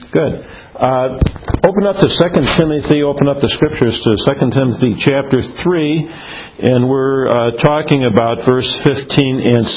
Good. Open up to 2 Timothy, open up the scriptures to 2 Timothy chapter 3, and we're talking about verse 15 and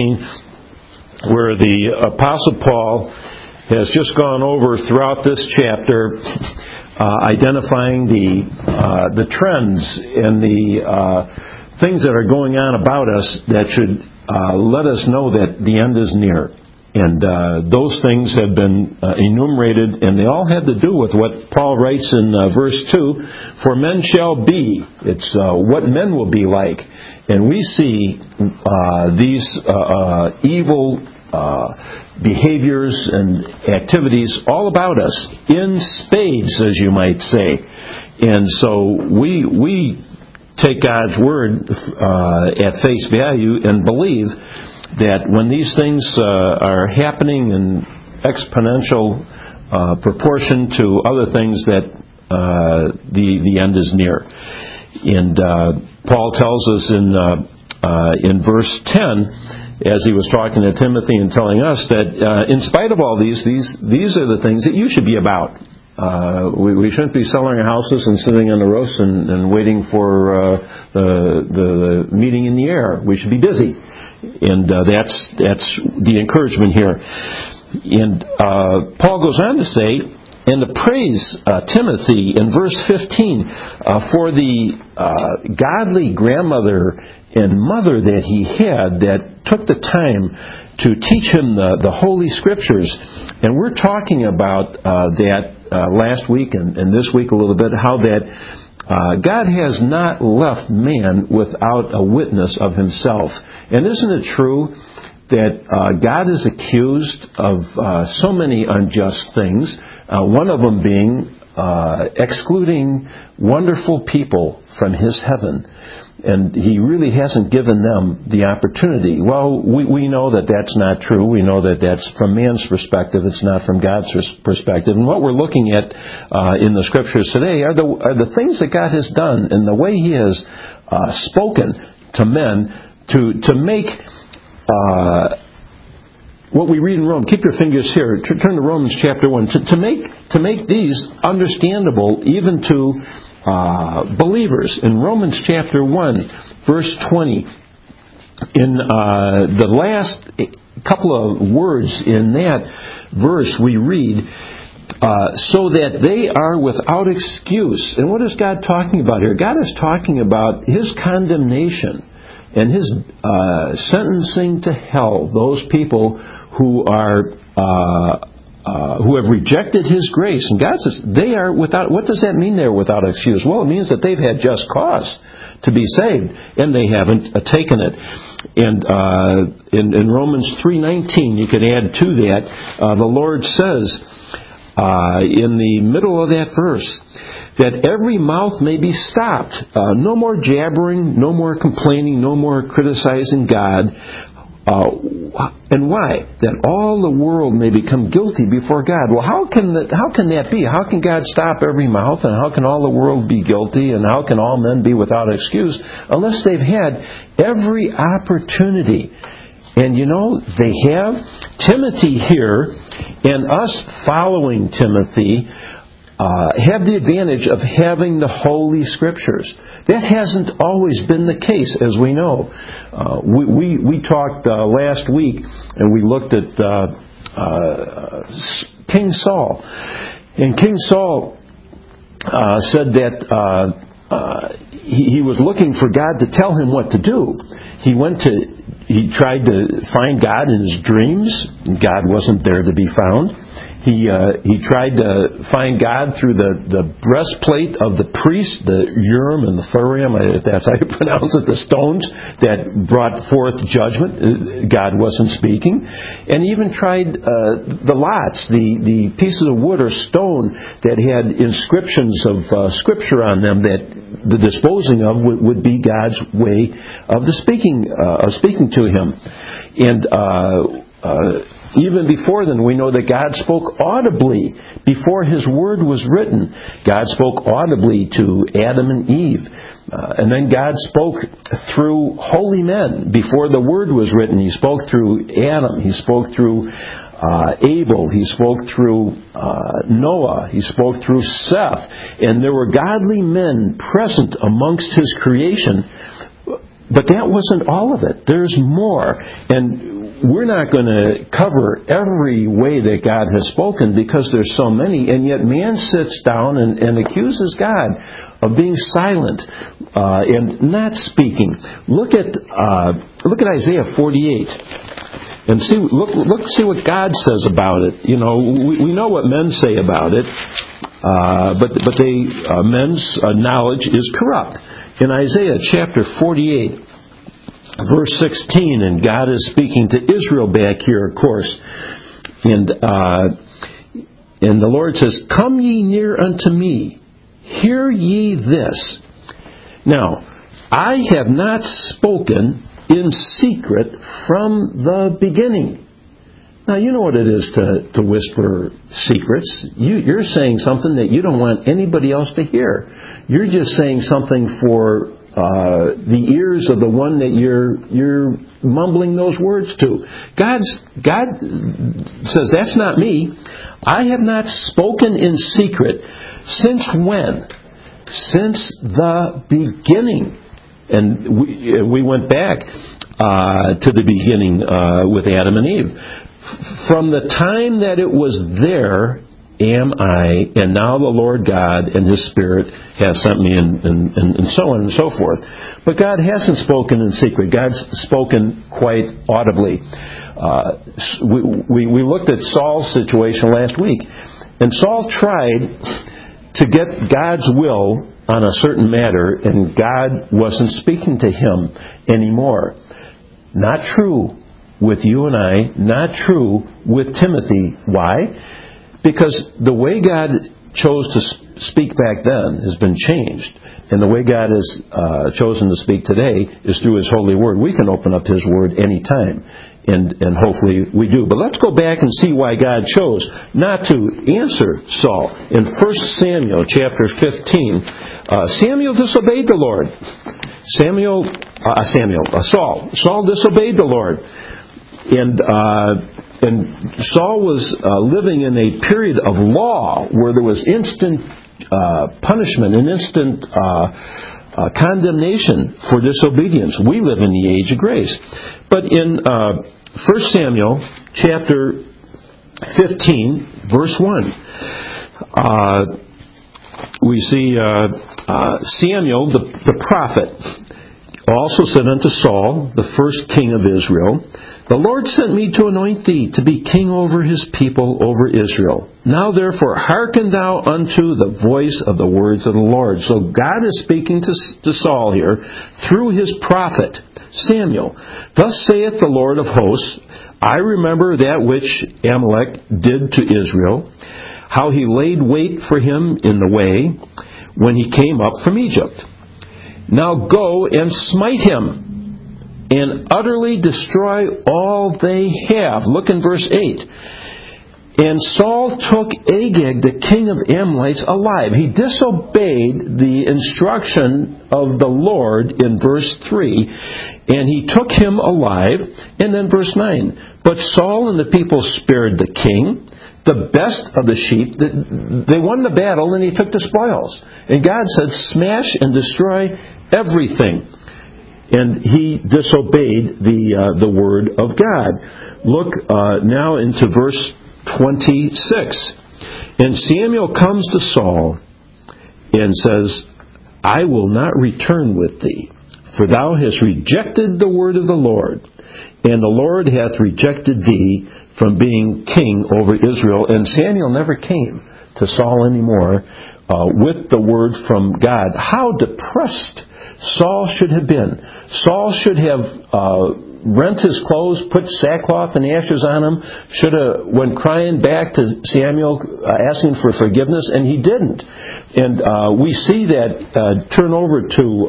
16, where the Apostle Paul has just gone over throughout this chapter, identifying the trends and the things that are going on about us that should let us know that the end is near. And those things have been enumerated, and they all have to do with what Paul writes in verse 2, "For men shall be," it's what men will be like. And we see these evil behaviors and activities all about us, in spades, as you might say. And so we take God's Word at face value and believe that when these things are happening in exponential proportion to other things, that the end is near. And Paul tells us in verse 10, as he was talking to Timothy and telling us, that in spite of all these are the things that you should be about. We shouldn't be selling our houses and sitting on the roofs and waiting for the meeting in the air. We should be busy. And that's the encouragement here. And Paul goes on to say, and to praise Timothy in verse 15 for the godly grandmother and mother that he had that took the time to teach him the Holy Scriptures. And we're talking about that last week and this week a little bit, how that God has not left man without a witness of himself. And isn't it true that God is accused of so many unjust things, one of them being excluding wonderful people from His heaven. And He really hasn't given them the opportunity. Well, we know that that's not true. We know that that's from man's perspective. It's not from God's perspective. And what we're looking at in the Scriptures today are the things that God has done and the way He has spoken to men to make what we read in Rome. Keep your fingers here. Turn to Romans chapter 1. To make these understandable even to believers. In Romans chapter 1, verse 20, in the last couple of words in that verse we read, so that they are without excuse. And what is God talking about here? God is talking about His condemnation and His sentencing to hell those people who are who have rejected His grace. And God says they are without. What does that mean? They're without excuse. Well, it means that they've had just cause to be saved, and they haven't taken it. And in Romans 3:19, you could add to that. The Lord says in the middle of that verse that every mouth may be stopped. No more jabbering, no more complaining, no more criticizing God. And why? That all the world may become guilty before God. Well, how can that be? How can God stop every mouth, and how can all the world be guilty, and how can all men be without excuse unless they've had every opportunity? And you know, they have. Timothy here, and us following Timothy, have the advantage of having the Holy Scriptures. That hasn't always been the case, as we know. We talked last week, and we looked at King Saul. And King Saul said that he was looking for God to tell him what to do. He tried to find God in his dreams, and God wasn't there to be found. He tried to find God through the breastplate of the priest, the Urim and the Thummim, if that's how you pronounce it, the stones that brought forth judgment. God wasn't speaking. And he even tried the lots, the pieces of wood or stone that had inscriptions of Scripture on them, that the disposing of would be God's way of speaking to him. And even before then, we know that God spoke audibly before His Word was written. God spoke audibly to Adam and Eve. And then God spoke through holy men before the Word was written. He spoke through Adam. He spoke through Abel. He spoke through Noah. He spoke through Seth. And there were godly men present amongst His creation. But that wasn't all of it. There's more. And we're not going to cover every way that God has spoken because there's so many. And yet man sits down and accuses God of being silent and not speaking. Look at Isaiah 48. And see what God says about it. You know, we know what men say about it, but men's knowledge is corrupt. In Isaiah chapter 48, verse 16, and God is speaking to Israel back here, of course, and the Lord says, "Come ye near unto me, hear ye this. Now, I have not spoken in secret from the beginning." Now, you know what it is to whisper secrets. You're saying something that you don't want anybody else to hear. You're just saying something for the ears of the one that you're mumbling those words to. God says, that's not me. I have not spoken in secret. Since when? Since the beginning. And we went back to the beginning with Adam and Eve. From the time that it was there am I, and now the Lord God and His Spirit has sent me, and so on and so forth. But God hasn't spoken in secret. God's spoken quite audibly. We looked at Saul's situation last week, and Saul tried to get God's will on a certain matter, and God wasn't speaking to him anymore. Not true with you and I, not true with Timothy. Why? Because the way God chose to speak back then has been changed. And the way God has chosen to speak today is through His holy word. We can open up His word any time. And hopefully we do. But let's go back and see why God chose not to answer Saul. In 1 Samuel chapter 15, Samuel disobeyed the Lord. Saul disobeyed the Lord. And Saul was living in a period of law where there was instant punishment and instant condemnation for disobedience. We live in the age of grace. But in 1 Samuel chapter 15, verse 1, we see Samuel, the prophet, also said unto Saul, the first king of Israel, "The Lord sent me to anoint thee to be king over His people, over Israel. Now therefore hearken thou unto the voice of the words of the Lord." So God is speaking to Saul here through His prophet Samuel. "Thus saith the Lord of hosts, I remember that which Amalek did to Israel, how he laid wait for him in the way when he came up from Egypt. Now go and smite him, and utterly destroy all they have." Look in verse 8. "And Saul took Agag, the king of Amorites, alive." He disobeyed the instruction of the Lord in verse 3, and he took him alive. And then verse 9, "But Saul and the people spared the king, the best of the sheep." They won the battle, and he took the spoils. And God said, "Smash and destroy everything." And he disobeyed the word of God. Look now into verse 26. "And Samuel comes to Saul and says, I will not return with thee, for thou hast rejected the word of the Lord, and the Lord hath rejected thee from being king over Israel." And Samuel never came to Saul anymore with the word from God. How depressed Saul should have been. Saul should have rent his clothes, put sackcloth and ashes on him, should have went crying back to Samuel asking for forgiveness, and he didn't. And we see that turn over to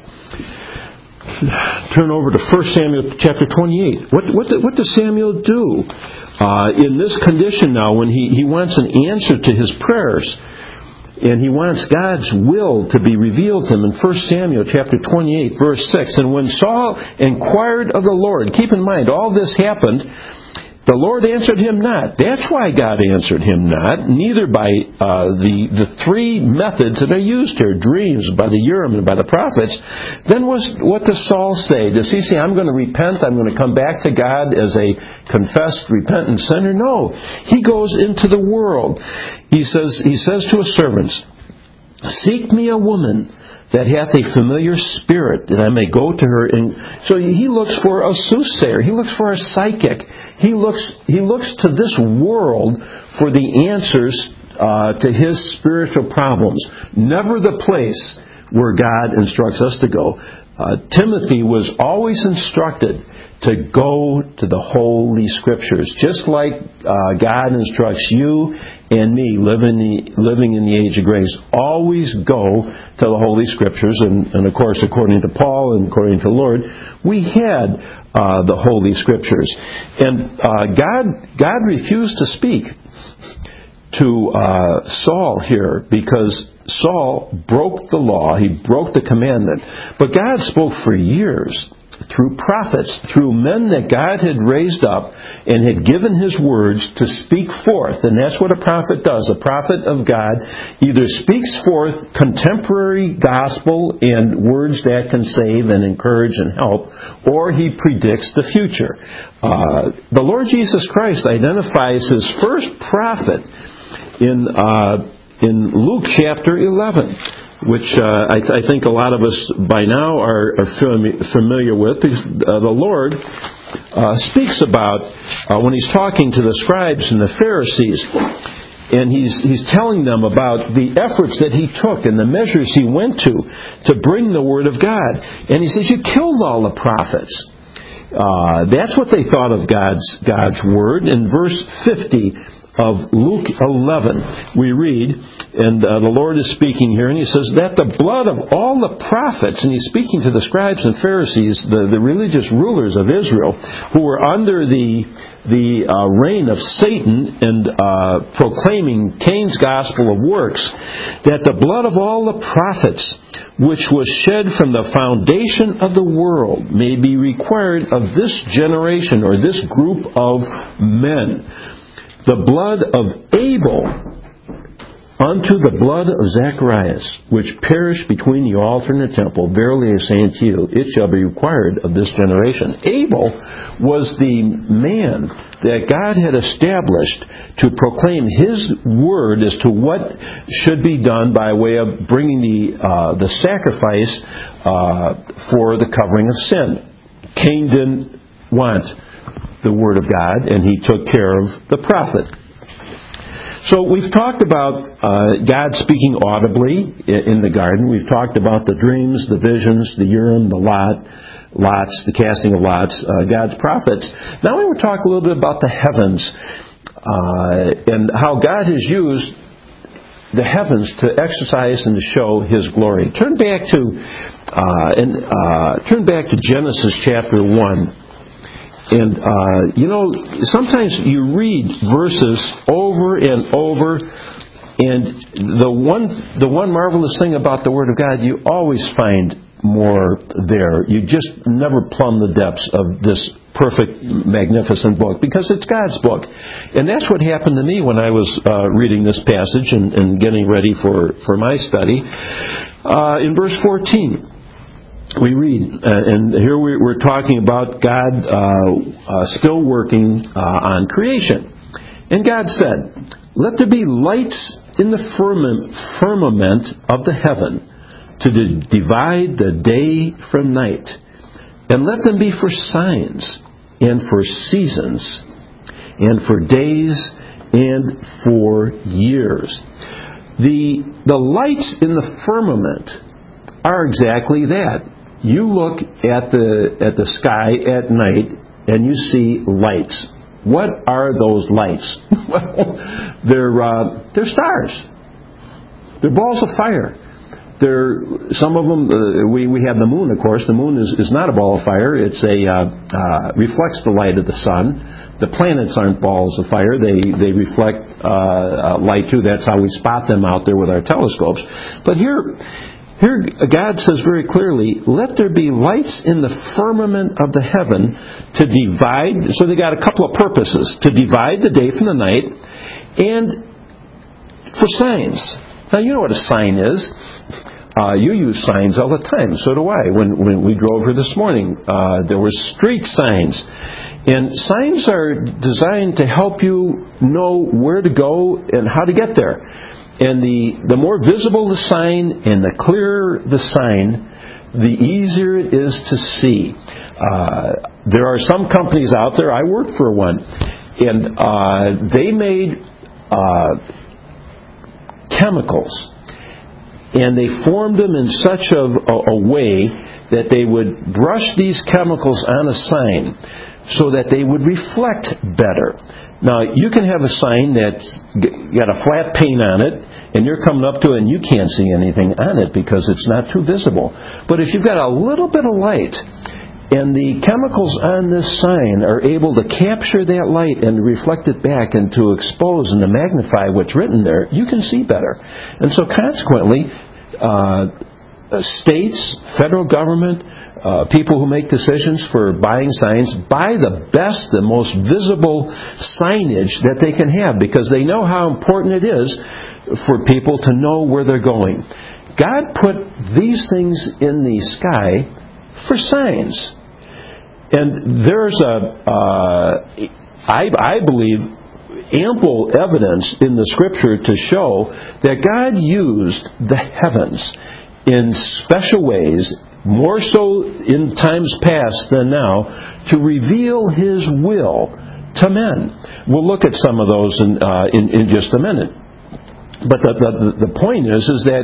1 Samuel chapter 28. What does Samuel do in this condition now when he wants an answer to his prayers? And he wants God's will to be revealed to him in 1 Samuel chapter 28, verse 6. "And when Saul inquired of the Lord," keep in mind, all this happened The Lord answered him not. That's why God answered him not, neither by the three methods that are used here, dreams, by the Urim, and by the prophets. Then what does Saul say? Does he say, I'm going to repent, I'm going to come back to God as a confessed, repentant sinner? No. He goes into the world. He says to his servants, seek me a woman that hath a familiar spirit, that I may go to her. And so he looks for a soothsayer. He looks for a psychic. He looks to this world for the answers to his spiritual problems. Never the place where God instructs us to go. Timothy was always instructed to go to the Holy Scriptures, just like God instructs you and me living in the age of grace. Always go to the Holy Scriptures, and of course, according to Paul and according to the Lord, we had the Holy Scriptures. And God refused to speak to Saul here because Saul broke the law, he broke the commandment. But God spoke for years through prophets, through men that God had raised up and had given His words to speak forth. And that's what a prophet does. A prophet of God either speaks forth contemporary gospel and words that can save and encourage and help, or he predicts the future. The Lord Jesus Christ identifies His first prophet in Luke chapter 11. Which I think a lot of us by now are familiar with, because the Lord speaks about when He's talking to the scribes and the Pharisees, and He's telling them about the efforts that He took and the measures He went to bring the Word of God. And He says, you killed all the prophets. That's what they thought of God's Word. In verse 50 of Luke 11, we read, and the Lord is speaking here, and He says, that the blood of all the prophets, and He's speaking to the scribes and Pharisees, the religious rulers of Israel, who were under the reign of Satan and proclaiming Cain's gospel of works, that the blood of all the prophets, which was shed from the foundation of the world, may be required of this generation, or this group of men. The blood of Abel unto the blood of Zacharias, which perished between the altar and the temple, verily I say unto you, it shall be required of this generation. Abel was the man that God had established to proclaim His word as to what should be done by way of bringing the sacrifice for the covering of sin. Cain didn't want the Word of God, and he took care of the prophet. So we've talked about God speaking audibly in the garden. We've talked about the dreams, the visions, the Urim, the lots, the casting of lots, God's prophets. Now we will talk a little bit about the heavens and how God has used the heavens to exercise and to show His glory. Turn back to Genesis chapter 1. And, sometimes you read verses over and over, and the one marvelous thing about the Word of God, you always find more there. You just never plumb the depths of this perfect, magnificent book, because it's God's book. And that's what happened to me when I was reading this passage and getting ready for my study. In verse 14... we read, and here we're talking about God still working on creation. And God said, let there be lights in the firmament of the heaven to divide the day from night, and let them be for signs, and for seasons, and for days, and for years. The lights in the firmament are exactly that. You look at the sky at night and you see lights. What are those lights? Well, they're stars. They're balls of fire. Some of them, we have the moon, of course. The moon is not a ball of fire. It's reflects the light of the sun. The planets aren't balls of fire. They reflect light too. That's how we spot them out there with our telescopes. But here, Here God says very clearly, let there be lights in the firmament of the heaven to divide. So they got a couple of purposes. To divide the day from the night and for signs. Now you know what a sign is. You use signs all the time. So do I. When we drove here this morning, there were street signs. And signs are designed to help you know where to go and how to get there. And the more visible the sign and the clearer the sign, the easier it is to see. There are some companies out there, I worked for one, and they made chemicals. And they formed them in such a way that they would brush these chemicals on a sign so that they would reflect better. Now, you can have a sign that's got a flat pane on it, and you're coming up to it and you can't see anything on it because it's not too visible. But if you've got a little bit of light, and the chemicals on this sign are able to capture that light and reflect it back and to expose and to magnify what's written there, you can see better. And so consequently, states, federal government, people who make decisions for buying signs buy the best, the most visible signage that they can have because they know how important it is for people to know where they're going. God put these things in the sky for signs. And there's I believe, ample evidence in the Scripture to show that God used the heavens in special ways, more so in times past than now, to reveal His will to men. We'll look at some of those in just a minute. But the point is that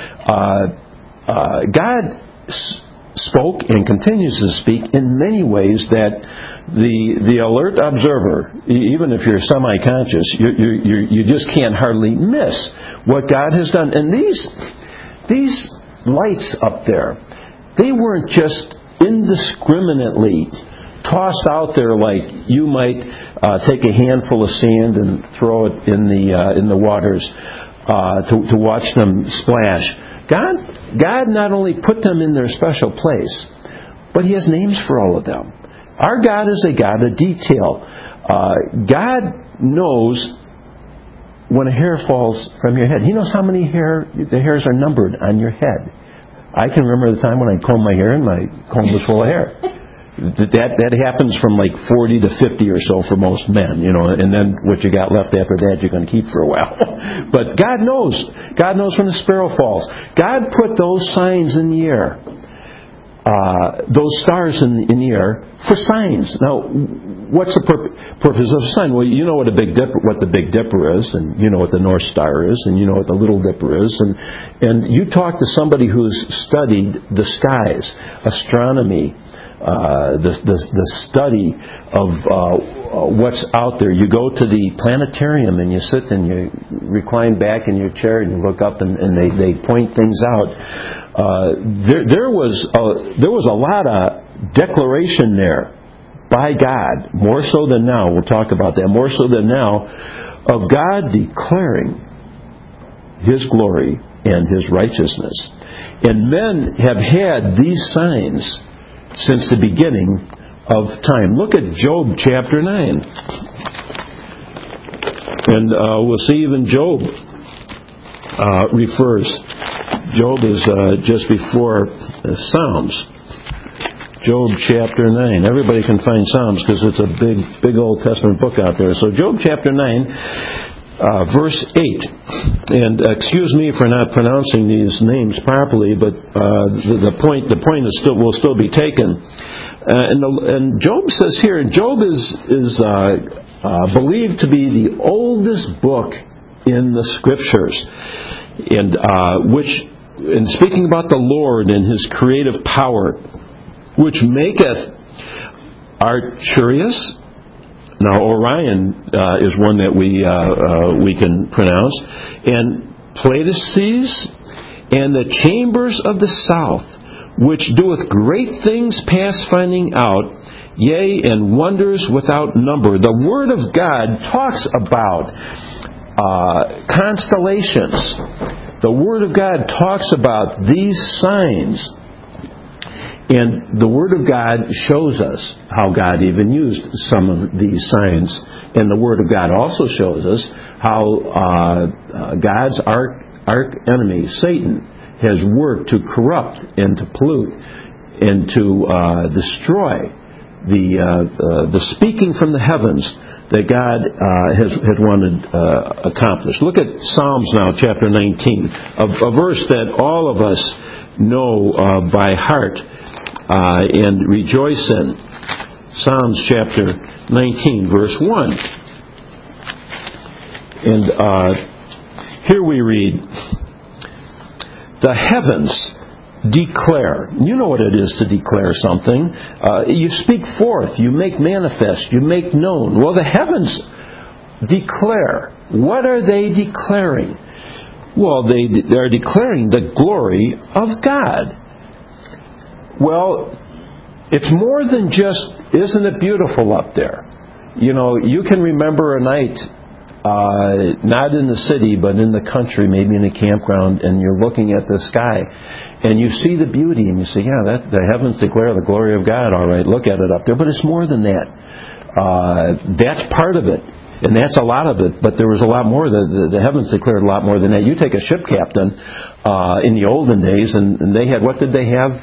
God spoke and continues to speak in many ways that the alert observer, even if you're semi-conscious, you just can't hardly miss what God has done. And these lights up there, they weren't just indiscriminately tossed out there like you might take a handful of sand and throw it in the waters to watch them splash. God not only put them in their special place, but He has names for all of them. Our God is a God of detail. God knows when a hair falls from your head. He knows how many the hairs are numbered on your head. I can remember the time when I combed my hair and my comb was full of hair. That happens from like 40 to 50 or so for most men, and then what you got left after that you're going to keep for a while. But God knows. God knows when the sparrow falls. God put those signs in the air, those stars in the air for signs. Now, what's the purpose of a sign? Well, you know what the Big Dipper is, and you know what the North Star is, and you know what the Little Dipper is, and you talk to somebody who's studied the skies, astronomy, the study of what's out there. You go to the planetarium and you sit and you recline back in your chair and you look up and they point things out. There was a lot of declaration there by God, more so than now. We'll talk about that. More so than now, of God declaring His glory and His righteousness. And men have had these signs since the beginning of time. Look at Job chapter 9. And we'll see even Job refers. Job is just before Psalms. Job chapter 9. Everybody can find Psalms because it's a big Old Testament book out there. So Job chapter 9, verse 8. And excuse me for not pronouncing these names properly, but the point will still be taken. And Job says here, Job is believed to be the oldest book in the Scriptures, and speaking about the Lord and His creative power, which maketh Arcturus. Now, Orion is one that we can pronounce, and Pleiades, and the chambers of the south, which doeth great things past finding out, yea, and wonders without number. The Word of God talks about constellations. The Word of God talks about these signs. And the Word of God shows us how God even used some of these signs. And the Word of God also shows us how God's arch enemy, Satan, has worked to corrupt and to pollute and to destroy the speaking from the heavens that God has wanted accomplished. Look at Psalms now, chapter 19, a verse that all of us know by heart and rejoice in. Psalms chapter 19, verse 1. And here we read, "The heavens declare." You know what it is to declare something. You speak forth, you make manifest, you make known. Well, the heavens declare. What are they declaring? Well, they're declaring the glory of God. Well, it's more than just, isn't it beautiful up there? You know, you can remember a night, not in the city, but in the country, maybe in a campground, and you're looking at the sky, and you see the beauty, and you say, yeah, the heavens declare the glory of God, all right, look at it up there. But it's more than that. That's part of it. And that's a lot of it, but there was a lot more. The heavens declared a lot more than that. You take a ship captain in the olden days, and they had, what did they have?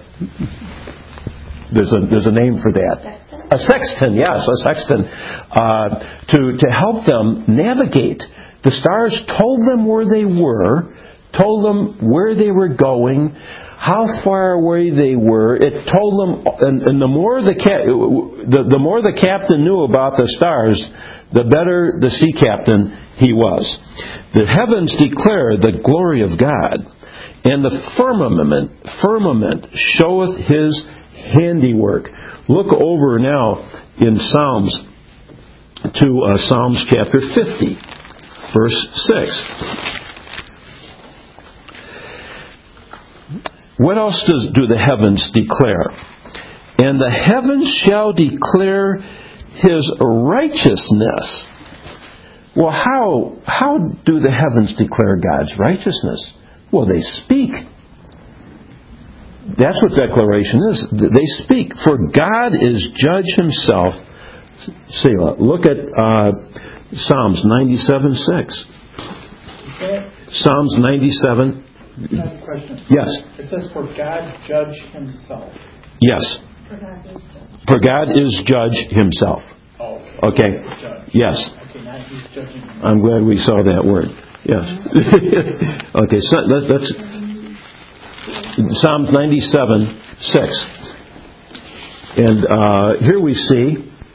There's a name for that. A sextant, yes, a sextant. To help them navigate. The stars told them where they were, told them where they were going, how far away they were. It told them, and the more the captain knew about the stars, the better the sea captain he was. The heavens declare the glory of God, and the firmament showeth His handiwork. Look over now in Psalms to Psalms chapter 50, verse 6. What else do the heavens declare? And the heavens shall declare His righteousness. Well, how do the heavens declare God's righteousness? Well, they speak. That's what declaration is. They speak. For God is judge Himself. Selah. Look at Psalms 97:6. Psalms 97. I have a question. Yes. It says, for God judge Himself. Yes. For God is judge Himself. Oh, okay. Judge. Yes. Okay, now He's judging Himself. I'm glad we saw that word. Yes. Okay, so that's Psalms 97:6. And here we see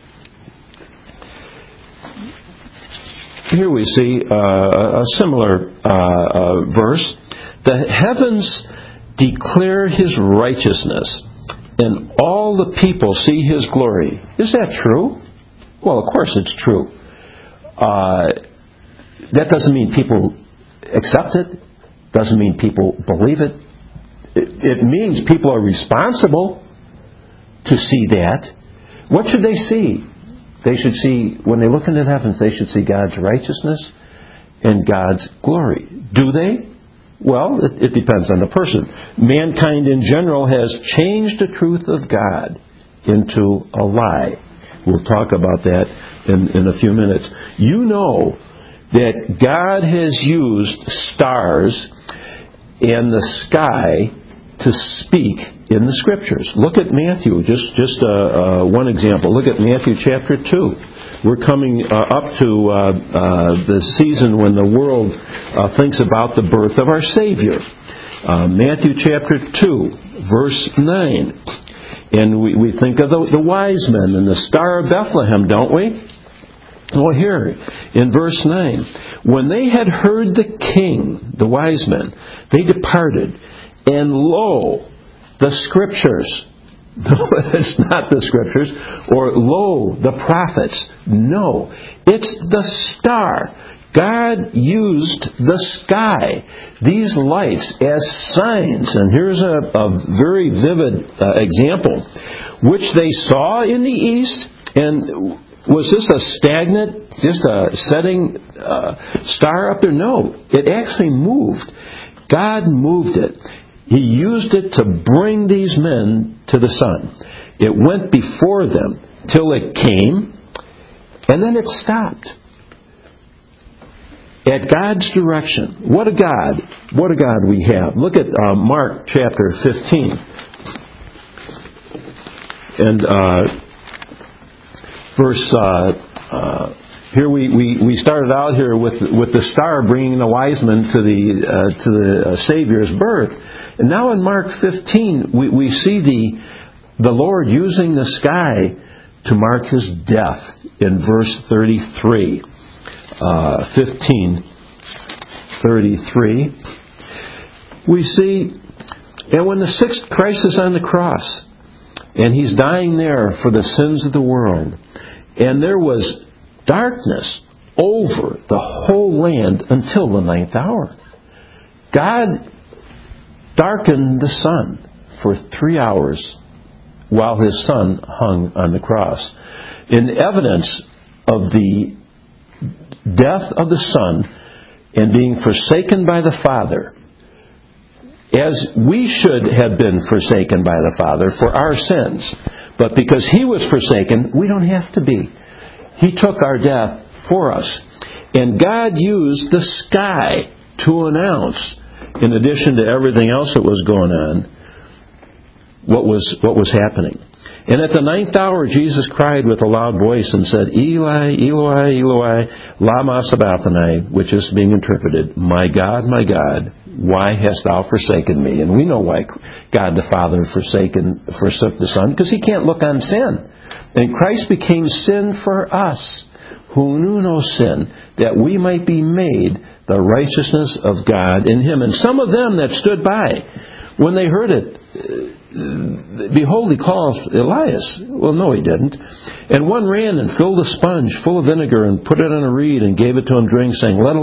a similar verse. The heavens declare His righteousness, and all the people see His glory. Is that true? Well, of course it's true. That doesn't mean people accept it. Doesn't mean people believe it. It means people are responsible to see that. What should they see? They should see, when they look into the heavens, they should see God's righteousness and God's glory. Do they? Well, it depends on the person. Mankind in general has changed the truth of God into a lie. We'll talk about that in a few minutes. You know that God has used stars and the sky to speak in the Scriptures. Look at Matthew, just one example. Look at Matthew chapter 2. We're coming up to the season when the world thinks about the birth of our Savior. Matthew chapter 2, verse 9. And we think of the wise men and the Star of Bethlehem, don't we? Well, here, in verse 9, when they had heard the king, the wise men, they departed, and lo, the Scriptures. No, it's not the Scriptures. Or lo, the prophets. No, it's the star. God used the sky, these lights, as signs. And here's a very vivid example, which they saw in the east, and Was this a stagnant, just a setting star up there? No. It actually moved. God moved it. He used it to bring these men to the sun. It went before them till it came, and then it stopped. At God's direction. What a God. What a God we have. Look at Mark chapter 15. And here we started out here with the star bringing the wise men to the Savior's birth. And now in Mark 15, we see the Lord using the sky to mark His death in verse 33. 15:33. We see, and when the sixth Christ is on the cross, and He's dying there for the sins of the world, and there was darkness over the whole land until the 9th hour. God darkened the sun for 3 hours while His Son hung on the cross. In evidence of the death of the Son and being forsaken by the Father, as we should have been forsaken by the Father for our sins. But because He was forsaken, we don't have to be. He took our death for us. And God used the sky to announce, in addition to everything else that was going on, what was happening. And at the 9th hour, Jesus cried with a loud voice and said, Eli, Eloi, Eloi, lama sabachthani, which is being interpreted, my God, why hast thou forsaken me? And we know why God the Father forsook the Son, because He can't look on sin. And Christ became sin for us, who knew no sin, that we might be made the righteousness of God in Him. And some of them that stood by, when they heard it, behold, he called Elias. Well, no, he didn't. And one ran and filled a sponge full of vinegar and put it on a reed and gave it to him to drink, saying, let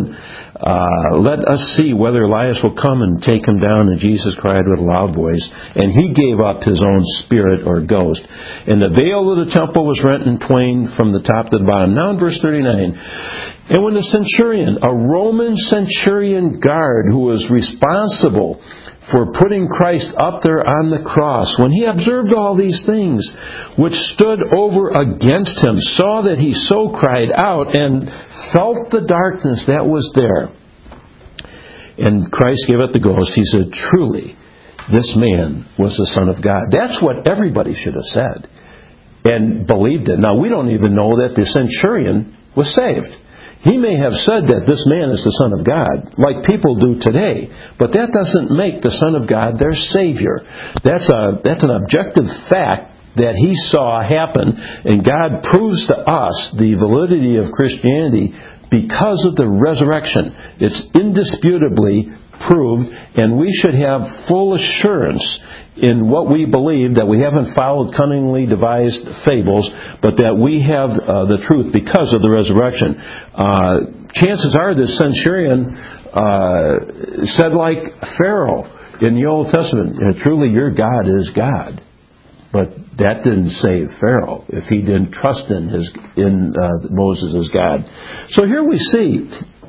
us see whether Elias will come and take him down. And Jesus cried with a loud voice, and he gave up his own spirit or ghost. And the veil of the temple was rent in twain from the top to the bottom. Now in verse 39, and when the centurion, a Roman centurion guard who was responsible for putting Christ up there on the cross, when he observed all these things, which stood over against him, saw that he so cried out and felt the darkness that was there. And Christ gave up the ghost. He said, truly, this man was the Son of God. That's what everybody should have said and believed it. Now, we don't even know that the centurion was saved. He may have said that this man is the Son of God, like people do today, but that doesn't make the Son of God their Savior. That's an objective fact that he saw happen, and God proves to us the validity of Christianity because of the resurrection. It's indisputably proved, and we should have full assurance in what we believe, that we haven't followed cunningly devised fables, but that we have the truth because of the resurrection. Chances are this centurion said like Pharaoh in the Old Testament, truly your God is God. But that didn't save Pharaoh if he didn't trust in Moses as God. So here we see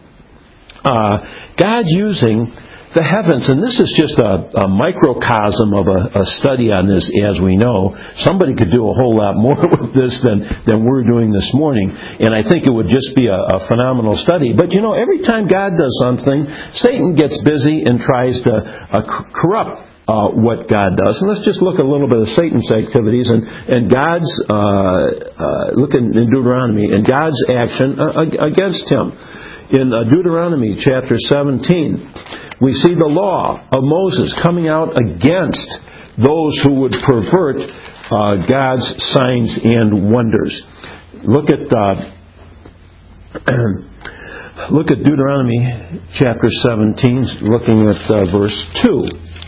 God using the heavens, and this is just a microcosm of a study on this, as we know. Somebody could do a whole lot more with this than we're doing this morning, and I think it would just be a phenomenal study. But every time God does something, Satan gets busy and tries to corrupt what God does. And let's just look at a little bit of Satan's activities and God's, look in Deuteronomy, and God's action against him. In Deuteronomy chapter 17, we see the law of Moses coming out against those who would pervert God's signs and wonders. Look at Deuteronomy chapter 17, looking at verse 2.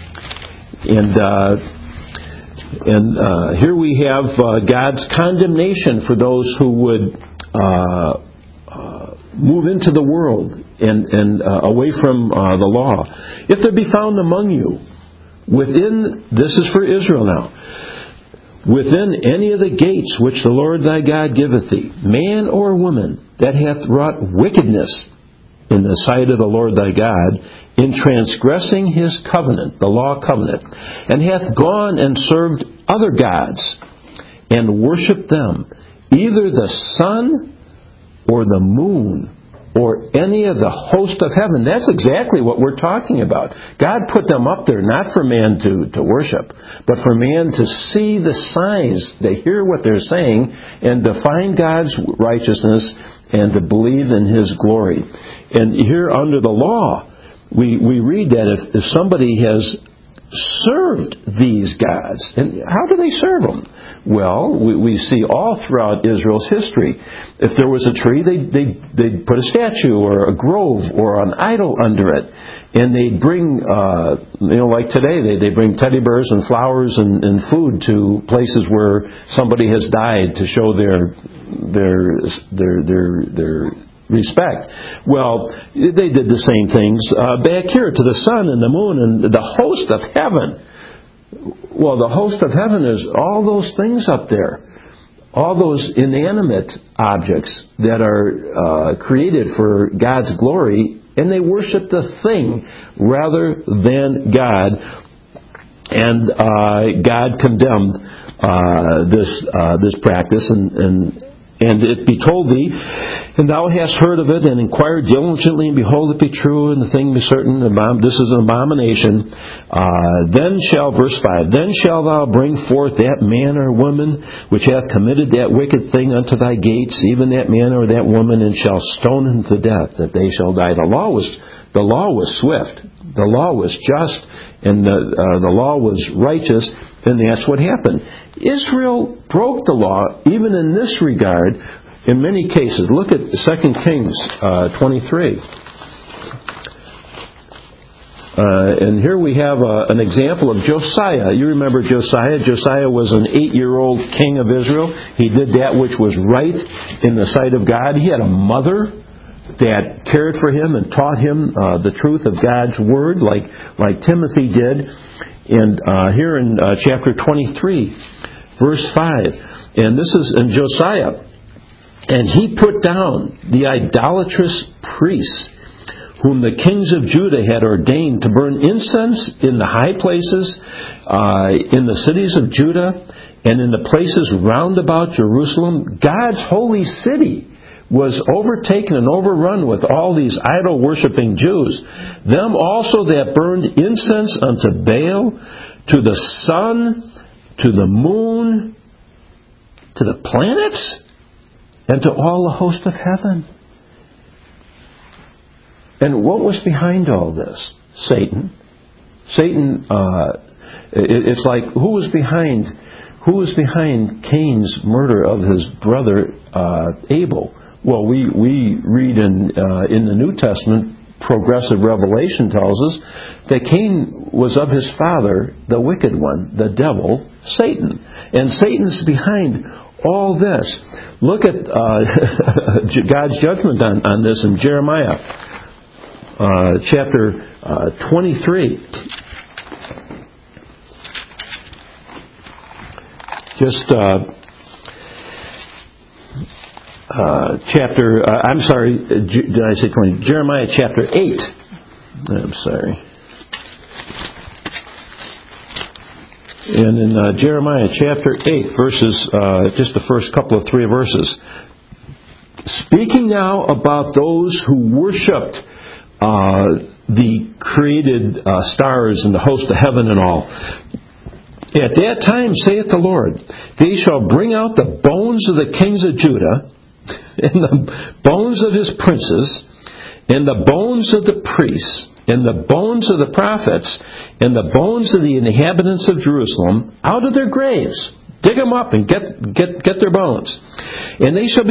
And here we have God's condemnation for those who would move into the world and away from the law. If there be found among you, this is for Israel now, within any of the gates which the Lord thy God giveth thee, man or woman, that hath wrought wickedness in the sight of the Lord thy God, in transgressing his covenant, the law covenant, and hath gone and served other gods, and worshipped them, either the sun or the moon, or any of the host of heaven. That's exactly what we're talking about. God put them up there not for man to worship, but for man to see the signs, to hear what they're saying, and to find God's righteousness and to believe in His glory. And here under the law, we read that if somebody has served these gods, and how do they serve them? Well, we see all throughout Israel's history. If there was a tree, they'd put a statue or a grove or an idol under it. And they'd bring, like today, they bring teddy bears and flowers and food to places where somebody has died to show their respect. Well, they did the same things back here to the sun and the moon and the host of heaven. Well, the host of heaven is all those things up there, all those inanimate objects that are created for God's glory, and they worship the thing rather than God. And God condemned this practice, and it be told thee, and thou hast heard of it, and inquired diligently, and behold, it be true, and the thing be certain, this is an abomination. Verse 5, then shalt thou bring forth that man or woman which hath committed that wicked thing unto thy gates, even that man or that woman, and shall stone him to death, that they shall die. The law was swift. The law was just, and the law was righteous, and that's what happened. Israel broke the law, even in this regard, in many cases. Look at 2 Kings 23. And here we have an example of Josiah. You remember Josiah. Josiah was an 8-year-old king of Israel. He did that which was right in the sight of God. He had a mother that cared for him and taught him the truth of God's Word, like Timothy did. And here in chapter 23, verse 5, and this is in Josiah, and he put down the idolatrous priests, whom the kings of Judah had ordained to burn incense in the high places, in the cities of Judah, and in the places round about Jerusalem. God's holy city was overtaken and overrun with all these idol-worshipping Jews. Them also that burned incense unto Baal, to the sun, to the moon, to the planets, and to all the host of heaven. And what was behind all this? Satan. Satan, it's like, who was behind Cain's murder of his brother Abel? Well, we read in the New Testament, progressive revelation tells us that Cain was of his father, the wicked one, the devil, Satan. And Satan's behind all this. Look at God's judgment on this in Jeremiah chapter 23. Did I say 20? Jeremiah chapter 8. I'm sorry. And in Jeremiah chapter 8, verses, just the first couple of 3 verses. Speaking now about those who worshipped the created stars and the host of heaven and all. At that time, saith the Lord, they shall bring out the bones of the kings of Judah, and the bones of his princes, and the bones of the priests, and the bones of the prophets, and the bones of the inhabitants of Jerusalem, out of their graves. Dig them up and get their bones. And they shall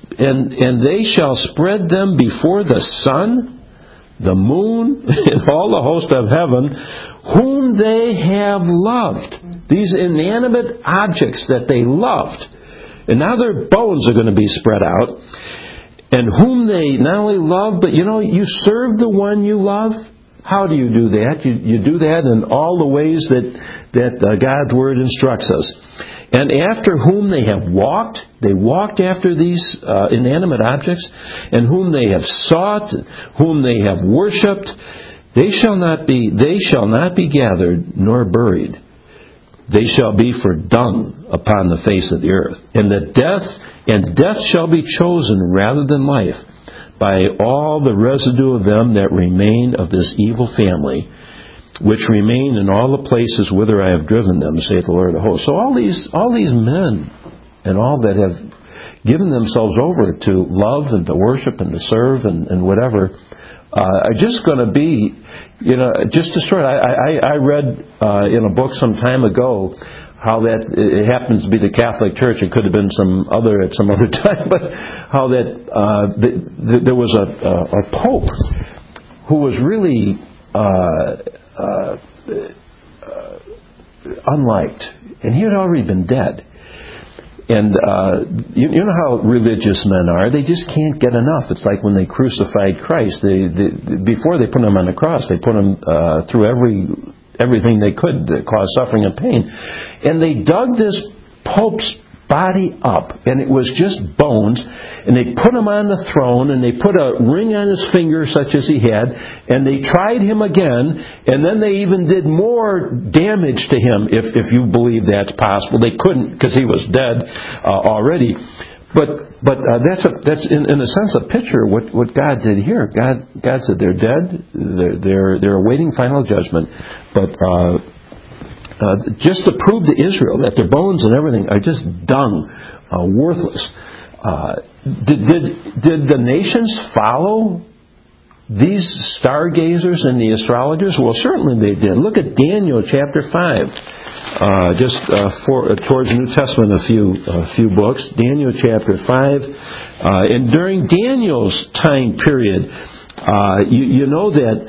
spread them before the sun, the moon, and all the host of heaven, whom they have loved. These inanimate objects that they loved. And now their bones are going to be spread out. And whom they not only love, but you serve the one you love. How do you do that? You do that in all the ways that God's Word instructs us. And after whom they have walked, they walked after these inanimate objects, and whom they have sought, whom they have worshipped, they shall not be gathered nor buried. They shall be for dung upon the face of the earth. And death shall be chosen rather than life by all the residue of them that remain of this evil family, which remain in all the places whither I have driven them, saith the Lord of hosts. So all these men and all that have given themselves over to love and to worship and to serve and whatever are just going to be, just destroyed. I read in a book some time ago how that it happens to be the Catholic Church. It could have been at some other time, but how that there was a Pope who was really unliked, and he had already been dead. And you know how religious men are. They just can't get enough. It's like when they crucified Christ. Before they put him on the cross, they put him through everything they could that caused suffering and pain. And they dug this Pope's body up, and it was just bones, and they put him on the throne, and they put a ring on his finger such as he had, and they tried him again, and then they even did more damage to him, if you believe that's possible. They couldn't, because he was dead already. But that's in a sense a picture of what God did here. God said they're dead, they're awaiting final judgment, but just to prove to Israel that their bones and everything are just dung, worthless. Did the nations follow these stargazers and the astrologers? Well, certainly they did. Look at Daniel chapter 5. Towards the New Testament, a few books. Daniel chapter 5. And during Daniel's time period, you know that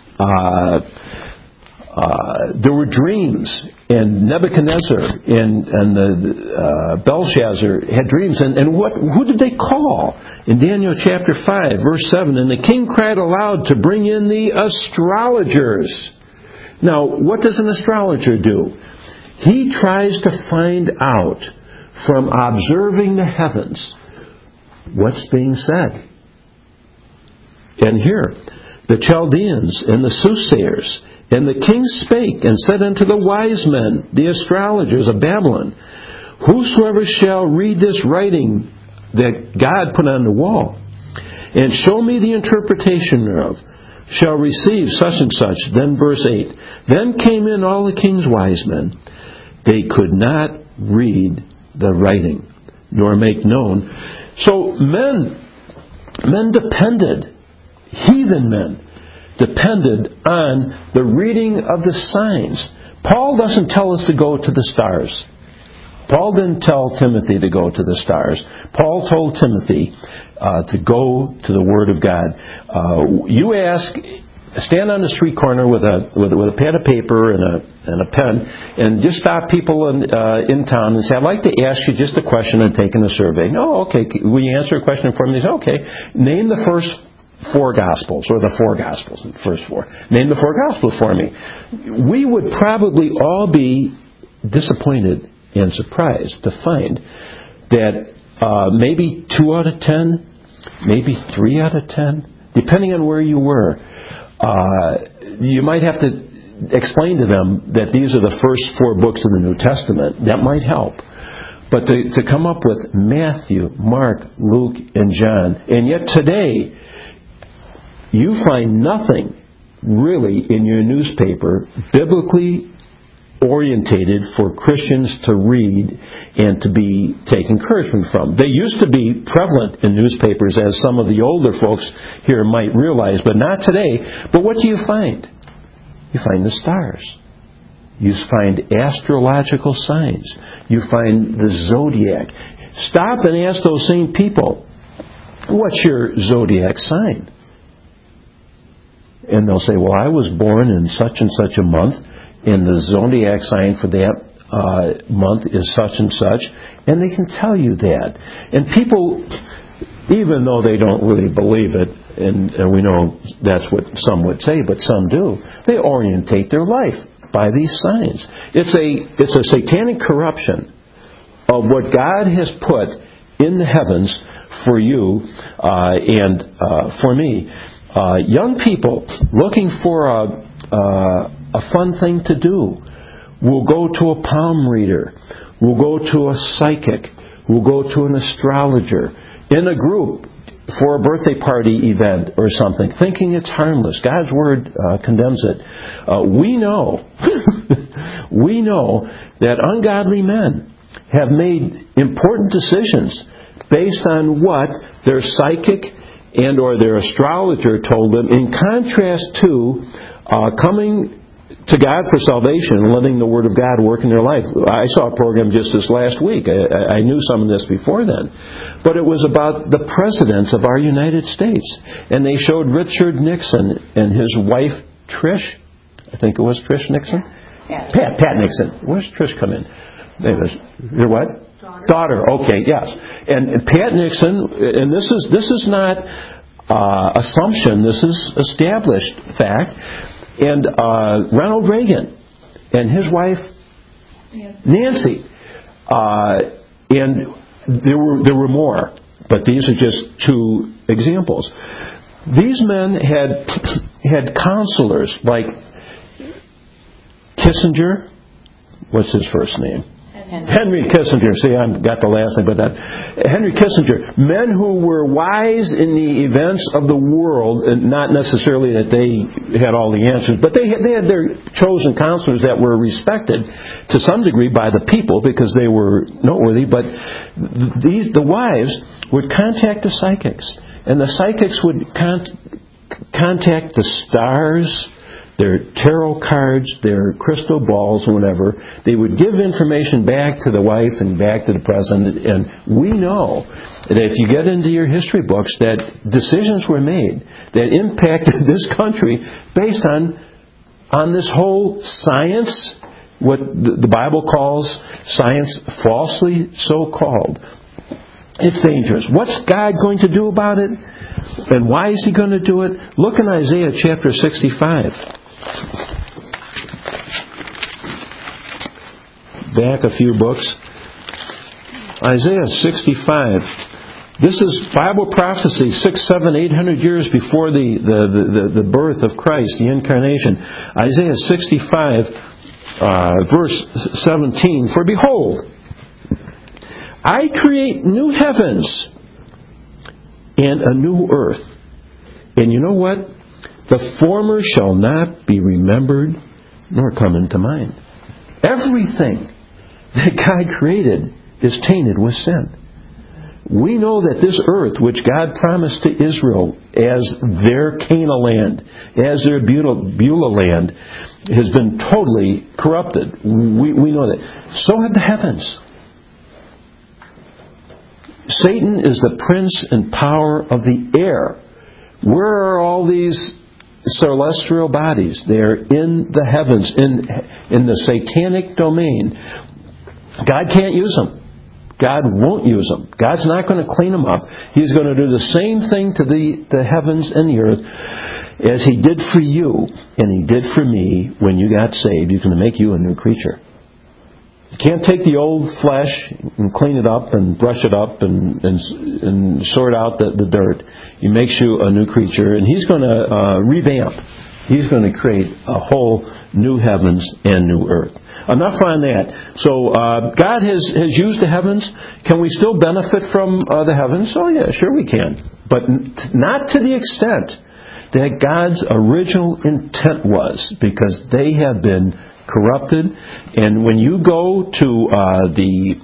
there were dreams, and Nebuchadnezzar and Belshazzar had dreams, and who did they call? In Daniel chapter 5, verse 7, and the king cried aloud to bring in the astrologers. Now, what does an astrologer do? He tries to find out from observing the heavens what's being said. And here, the Chaldeans and the soothsayers, and the king spake and said unto the wise men, the astrologers of Babylon, whosoever shall read this writing that God put on the wall, and show me the interpretation thereof, shall receive such and such. Then verse 8, then came in all the king's wise men. They could not read the writing, nor make known. So men depended, heathen men, depended on the reading of the signs. Paul doesn't tell us to go to the stars. Paul didn't tell Timothy to go to the stars. Paul told Timothy to go to the Word of God. Stand on the street corner with a pad of paper and a pen, and just stop people in town and say, I'd like to ask you just a question and taking a survey. No, okay. Will you answer a question for me? They say, okay. Name the first 4 Gospels, or the 4 Gospels, the first 4. Name the 4 Gospels for me. We would probably all be disappointed and surprised to find that maybe 2 out of 10, maybe 3 out of 10, depending on where you were, you might have to explain to them that these are the first 4 books of the New Testament. That might help. But to come up with Matthew, Mark, Luke, and John, and yet today, you find nothing really in your newspaper biblically orientated for Christians to read and to be taken encouragement from. They used to be prevalent in newspapers, as some of the older folks here might realize, but not today. But what do you find? You find the stars. You find astrological signs. You find the zodiac. Stop and ask those same people, what's your zodiac sign? And they'll say, well, I was born in such and such a month, and the zodiac sign for that month is such and such, and they can tell you that. And people even though they don't really believe it, and we know that's what some would say, but some do. They orientate their life by these signs. It's a satanic corruption of what God has put in the heavens for you and for me. Young people looking for a fun thing to do will go to a palm reader, will go to a psychic, will go to an astrologer in a group for a birthday party event or something, thinking it's harmless. God's Word condemns it. We know that ungodly men have made important decisions based on what their psychic and or their astrologer told them, in contrast to coming to God for salvation and letting the Word of God work in their life. I saw a program just this last week. I knew some of this before then. But it was about the presidents of our United States. And they showed Richard Nixon and his wife, Trish. I think it was Trish Nixon? Yeah. Pat Nixon. Where's Trish come in? Your what? Daughter. Okay, yes. And Pat Nixon, and this is not assumption, this is established fact. And Ronald Reagan and his wife Nancy, and there were more, but these are just two examples. These men had counselors like Kissinger. What's his first name? Henry Kissinger. See, I've got the last name, but that Henry Kissinger. Men who were wise in the events of the world, and not necessarily that they had all the answers, but they had their chosen counselors that were respected to some degree by the people because they were noteworthy. But the wives would contact the psychics, and the psychics would contact the stars, their tarot cards, their crystal balls, whatever. They would give information back to the wife and back to the president. And we know that if you get into your history books, that decisions were made that impacted this country based on this whole science, what the Bible calls science, falsely so called. It's dangerous. What's God going to do about it? And why is He going to do it? Look in Isaiah chapter 65. Back a few books. Isaiah 65. This is Bible prophecy 600, 700, 800 years before the birth of Christ, the incarnation. Isaiah 65, verse 17. For behold, I create new heavens and a new earth. And you know what? The former shall not be remembered nor come into mind. Everything that God created is tainted with sin. We know that this earth, which God promised to Israel as their Canaan land, as their Beulah land, has been totally corrupted. We know that. So have the heavens. Satan is the prince and power of the air. Where are all these celestial bodies? They're in the heavens, in the satanic domain. God can't use them. God won't use them. God's not going to clean them up. He's going to do the same thing to the heavens and the earth as He did for you and He did for me when you got saved. He's going to make you a new creature. You can't take the old flesh and clean it up and brush it up and sort out the dirt. He makes you a new creature, and He's going to revamp. He's going to create a whole new heavens and new earth. Enough on that. So God has used the heavens. Can we still benefit from the heavens? Oh yeah, sure we can. But not to the extent that God's original intent was, because they have been corrupted. And when you go to the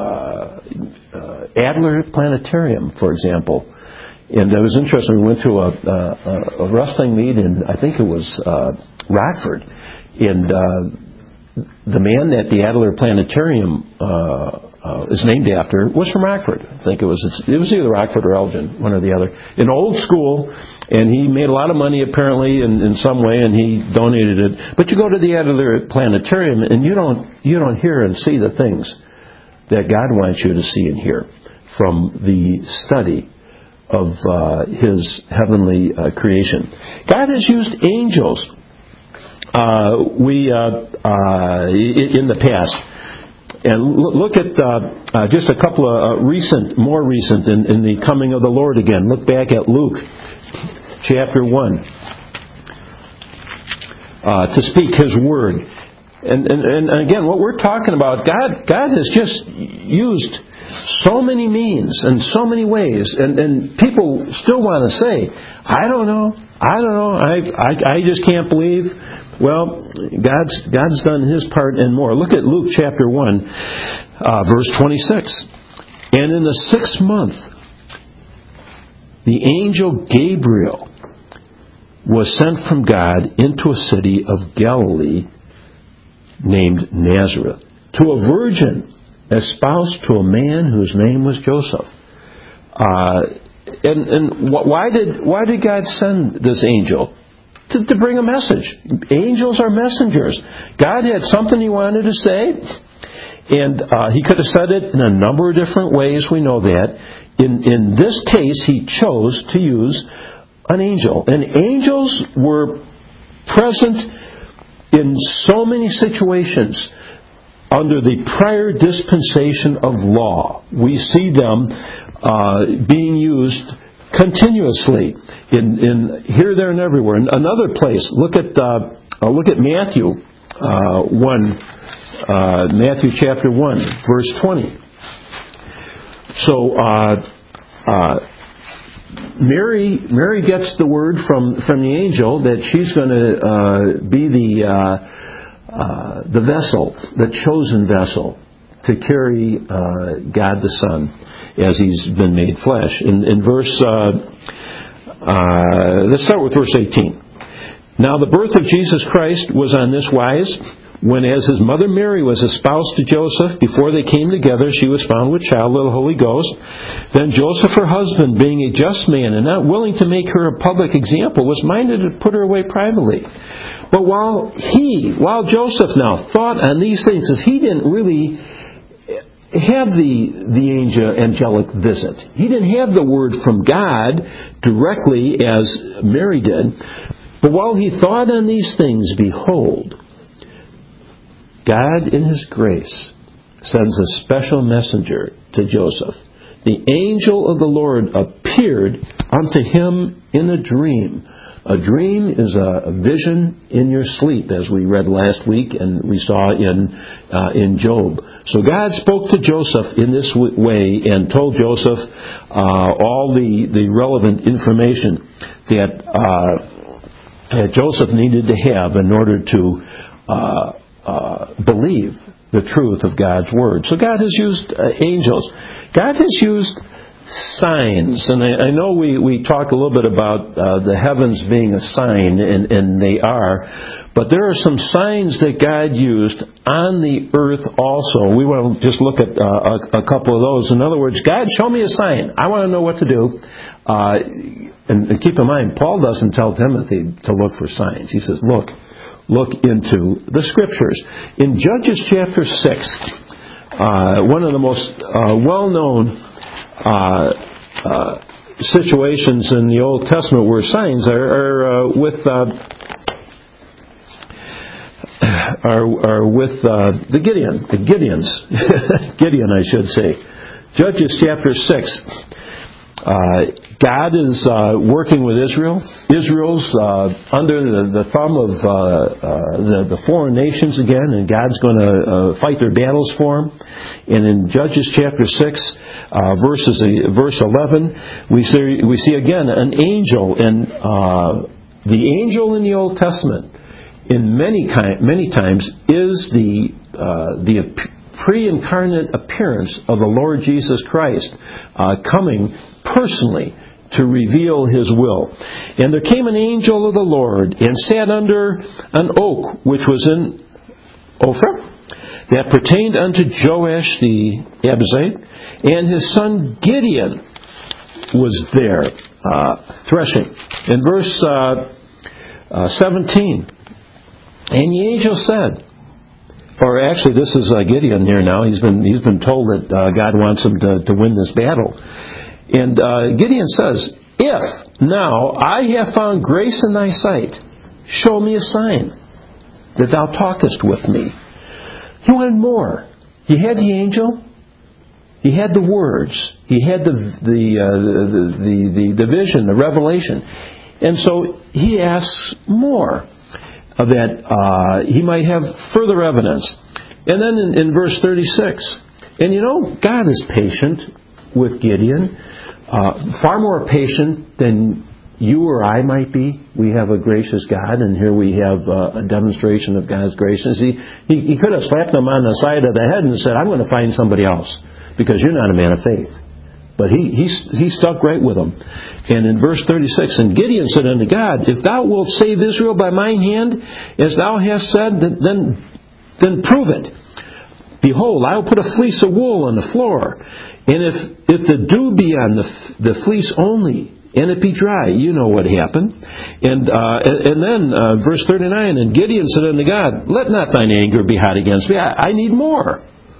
Adler Planetarium, for example, and it was interesting, we went to a wrestling meet in, I think it was Rockford, and the man that the Adler Planetarium is named after was from Rockford. I think it was either Rockford or Elgin, one or the other. An old school, and he made a lot of money apparently in some way, and he donated it. But you go to the Adler Planetarium, and you don't hear and see the things that God wants you to see and hear from the study His heavenly creation. God has used angels in the past. And look at just a couple of more recent in the coming of the Lord again. Look back at Luke chapter 1 to speak His word. And again, what we're talking about, God has just used so many means and so many ways, and people still want to say, I don't know, I just can't believe. Well, God's done His part and more. Look at Luke chapter 1, verse 26. And in the 6th month, the angel Gabriel was sent from God into a city of Galilee named Nazareth, to a virgin espoused to a man whose name was Joseph. And why did God send this angel? To bring a message. Angels are messengers. God had something He wanted to say, and He could have said it in a number of different ways. We know that. In this case, He chose to use an angel. And angels were present in so many situations under the prior dispensation of law. We see them being used continuously in here, there, and everywhere. In another place, look at Matthew 1, Matthew chapter 1, verse 20. So Mary gets the word from the angel that she's going to be the vessel, the chosen vessel, to carry God the Son as He's been made flesh. In verse, let's start with verse 18. Now the birth of Jesus Christ was on this wise. When as His mother Mary was espoused to Joseph, before they came together, she was found with child of the Holy Ghost. Then Joseph, her husband, being a just man and not willing to make her a public example, was minded to put her away privately. But while Joseph now thought on these things, as he didn't really have the angelic visit. He didn't have the word from God directly as Mary did. But while he thought on these things, behold, God in His grace sends a special messenger to Joseph. The angel of the Lord appeared unto him in a dream. A dream is a vision in your sleep, as we read last week and we saw in Job. So God spoke to Joseph in this way and told Joseph all the relevant information that Joseph needed to have in order to believe the truth of God's Word. So God has used angels. God has used signs, and I know we talk a little bit about the heavens being a sign, and they are, but there are some signs that God used on the earth also. We want to just look at a couple of those. In other words, God, show me a sign. I want to know what to do. And keep in mind, Paul doesn't tell Timothy to look for signs. He says, look into the Scriptures. In Judges chapter 6, one of the most well-known situations in the Old Testament where signs are with the Gideons. Gideon, I should say. Judges chapter 6. God is working with Israel. Israel's under the thumb of the foreign nations again, and God's going to fight their battles for them. And in Judges chapter 6, verse 11, we see again an angel, and the angel in the Old Testament, in many times, is the pre-incarnate appearance of the Lord Jesus Christ coming personally to reveal His will. And there came an angel of the Lord and sat under an oak which was in Ophrah, that pertained unto Joash the Abizite, and his son Gideon was there threshing. In verse 17, and the angel said, or actually this is Gideon here now, he's been told that God wants him to win this battle. And Gideon says, "If now I have found grace in thy sight, show me a sign that thou talkest with me." He wanted more. He had the angel. He had the words. He had the vision, the revelation. And so he asks more, that he might have further evidence. And then in verse 36, and God is patient with Gideon, far more patient than you or I might be. We have a gracious God, and here we have a demonstration of God's graciousness. He could have slapped him on the side of the head and said, "I'm going to find somebody else, because you're not a man of faith." But he stuck right with him. And in verse 36, and Gideon said unto God, "If thou wilt save Israel by mine hand, as thou hast said, then prove it. Behold, I will put a fleece of wool on the floor, and if the dew be on the fleece only, and it be dry," you know what happened. And then verse 39, and Gideon said unto God, "Let not thine anger be hot against me. I need more.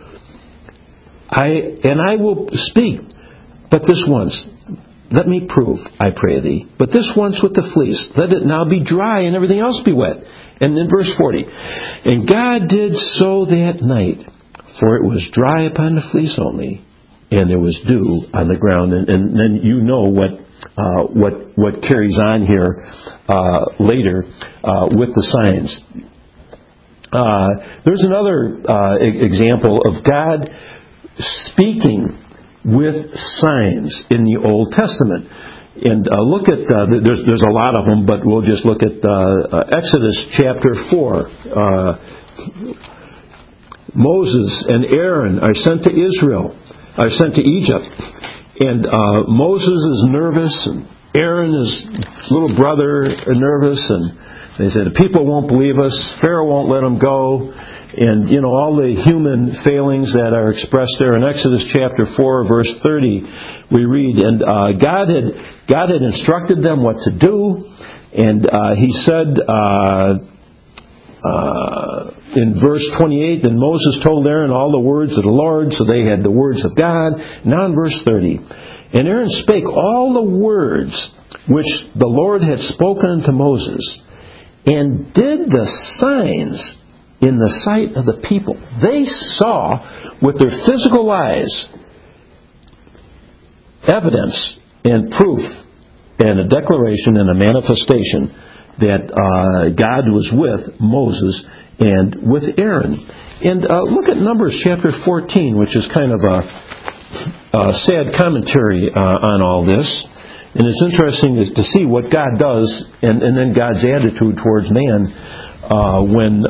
I will speak, but this once. Let me prove, I pray thee. But this once with the fleece, let it now be dry, and everything else be wet." And then verse 40, and God did so that night, for it was dry upon the fleece only, and there was dew on the ground. And then you know what carries on here later with the signs. There's another example of God speaking with signs in the Old Testament. And look at, there's a lot of them, but we'll just look at Exodus chapter 4. Moses and Aaron are sent to Egypt. And Moses is nervous, and Aaron, his little brother, are nervous, and they say, "The people won't believe us, Pharaoh won't let them go." And, all the human failings that are expressed there in Exodus chapter 4, verse 30, we read, and God had instructed them what to do, and He said in verse 28, "Then Moses told Aaron all the words of the Lord," so they had the words of God. Now in verse 30, "And Aaron spake all the words which the Lord had spoken unto Moses, and did the signs in the sight of the people." They saw with their physical eyes evidence and proof and a declaration and a manifestation that God was with Moses and with Aaron. And look at Numbers chapter 14, which is kind of a sad commentary on all this. And it's interesting to see what God does and then God's attitude towards man when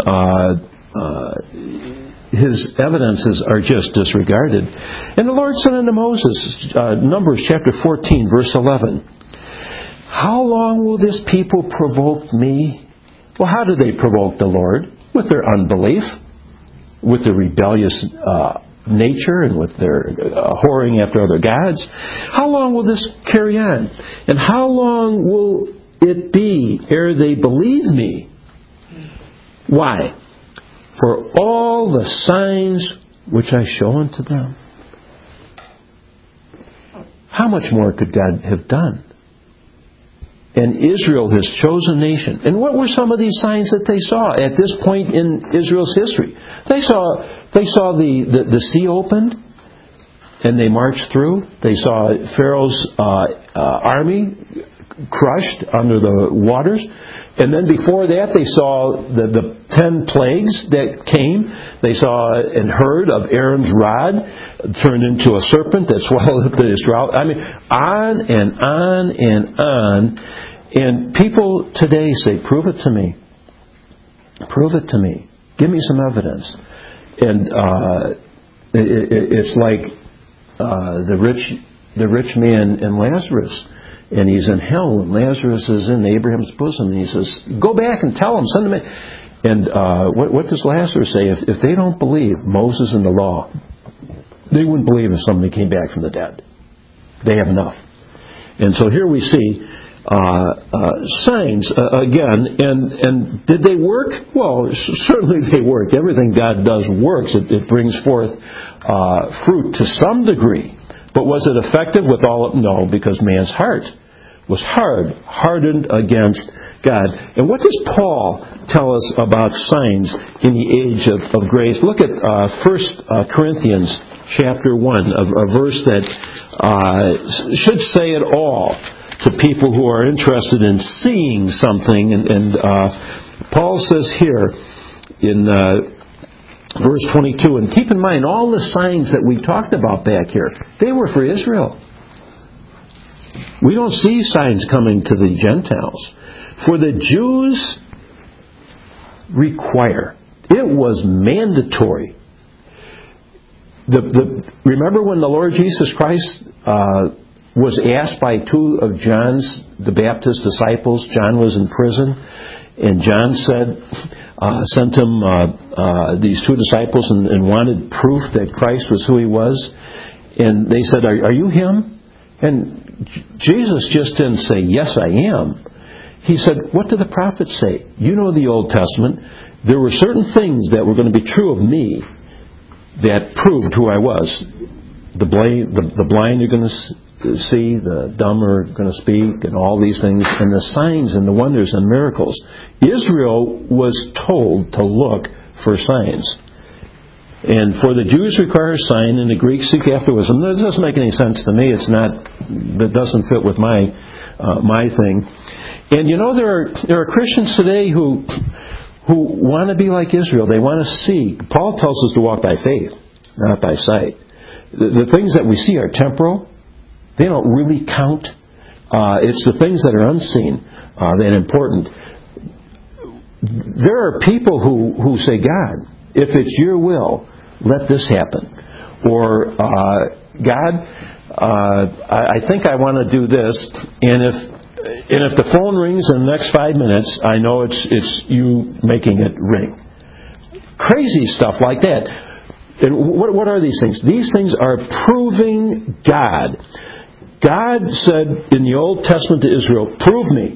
His evidences are just disregarded. And the Lord said unto Moses, Numbers chapter 14, verse 11, "How long will this people provoke me?" Well, how do they provoke the Lord? With their unbelief, with their rebellious nature, and with their whoring after other gods. How long will this carry on? And how long will it be ere they believe me? Why? For all the signs which I show unto them. How much more could God have done? And Israel, His chosen nation. And what were some of these signs that they saw at this point in Israel's history? They saw the sea opened, and they marched through. They saw Pharaoh's army crushed under the waters. And then before that, they saw the 10 plagues that came. They saw and heard of Aaron's rod turned into a serpent that swallowed up the Israel. I mean, on and on and on. And people today say, "Prove it to me. Prove it to me. Give me some evidence." And it's like the rich man and Lazarus. And he's in hell, and Lazarus is in Abraham's bosom. And he says, "Go back and tell him, send him in." And what does Lazarus say? If they don't believe Moses and the law, they wouldn't believe if somebody came back from the dead. They have enough. And so here we see signs again. And did they work? Well, certainly they work. Everything God does works. It brings forth fruit to some degree. But was it effective with all? No, because man's heart was hardened against God. And what does Paul tell us about signs in the age of grace? Look at 1 Corinthians chapter 1, a verse that should say it all to people who are interested in seeing something. And Paul says here in verse 22, and keep in mind all the signs that we talked about back here, they were for Israel. We don't see signs coming to the Gentiles. For the Jews require. It was mandatory. Remember when the Lord Jesus Christ was asked by two of John's, the Baptist disciples, John was in prison, and John sent him these two disciples and wanted proof that Christ was who he was. And they said, are you him? And Jesus just didn't say, yes, I am. He said, what do the prophets say? You know the Old Testament. There were certain things that were going to be true of me that proved who I was. The blind are going to see, the dumb are going to speak, and all these things, and the signs and the wonders and miracles. Israel was told to look for signs. And for the Jews require a sign, and the Greeks seek after wisdom. This doesn't make any sense to me. That doesn't fit with my thing. And you know, there are Christians today who want to be like Israel. They want to see. Paul tells us to walk by faith, not by sight. The things that we see are temporal. They don't really count. It's the things that are unseen that are important. There are people who say, God, if it's your will, let this happen. Or, God, I think I want to do this, and if the phone rings in the next 5 minutes, I know it's you making it ring. Crazy stuff like that. And what are these things? These things are proving God. God said in the Old Testament to Israel, prove me.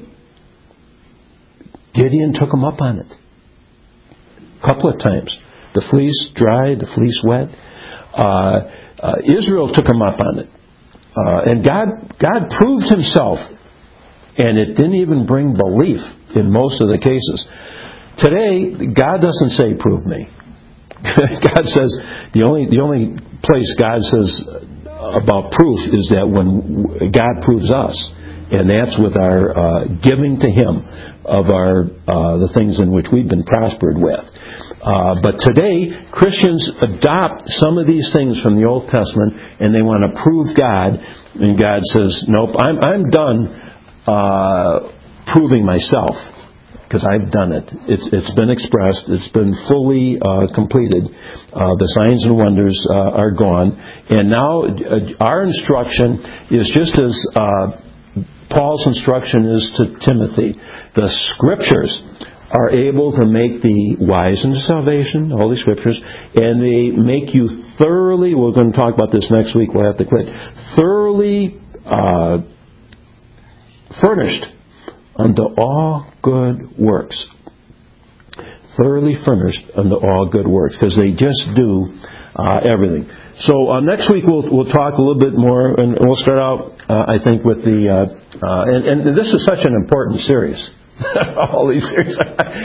Gideon took him up on it. A couple of times. The fleece dry, the fleece wet. Israel took him up on it. And God proved himself. And it didn't even bring belief in most of the cases. Today, God doesn't say, prove me. God says, the only place God says about proof is that when God proves us. And that's with our giving to Him of the things in which we've been prospered with. But today, Christians adopt some of these things from the Old Testament, and they want to prove God. And God says, nope, I'm done proving myself, because I've done it. It's been expressed. It's been fully completed. The signs and wonders are gone. And now our instruction is just as Paul's instruction is to Timothy. The Scriptures are able to make thee wise unto salvation, the Holy Scriptures, and they make you thoroughly, we're going to talk about this next week, we'll have to quit, thoroughly furnished unto all good works. Thoroughly furnished unto all good works, because they just do everything. So next week we'll talk a little bit more, and we'll start out, I think, with the and this is such an important series. All these series,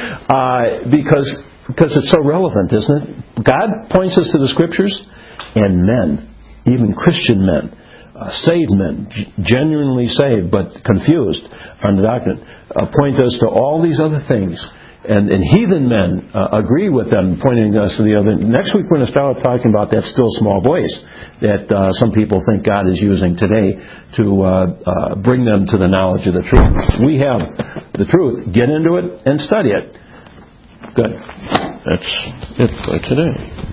because it's so relevant, isn't it? God points us to the Scriptures, and men, even Christian men, saved men, genuinely saved but confused on the doctrine, point us to all these other things. And heathen men agree with them, pointing us to the other. Next week we're going to start talking about that still small voice that some people think God is using today to bring them to the knowledge of the truth. We have the truth. Get into it and study it. Good. That's it for today.